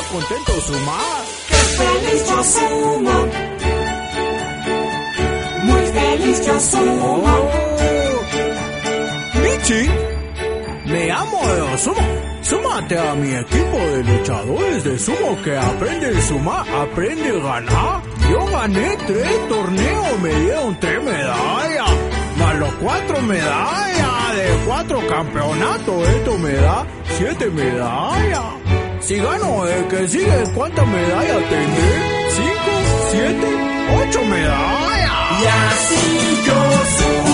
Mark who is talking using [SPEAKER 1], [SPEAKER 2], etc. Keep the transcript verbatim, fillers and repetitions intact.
[SPEAKER 1] contento sumar.
[SPEAKER 2] ¡Qué feliz yo sumo! Muy feliz yo sumo.
[SPEAKER 1] Oh. Michi, me amo de sumo. Súmate a mi equipo de luchadores de sumo que aprende a sumar, aprende a ganar. Yo gané tres torneos, me dieron tres medallas, más los cuatro medallas de cuatro campeonatos. Esto me da siete medallas. Si gano el que sigue, ¿cuántas medallas tendré? ¿Cinco? ¿Siete? ¿Ocho medallas?
[SPEAKER 2] Y así yo sumo.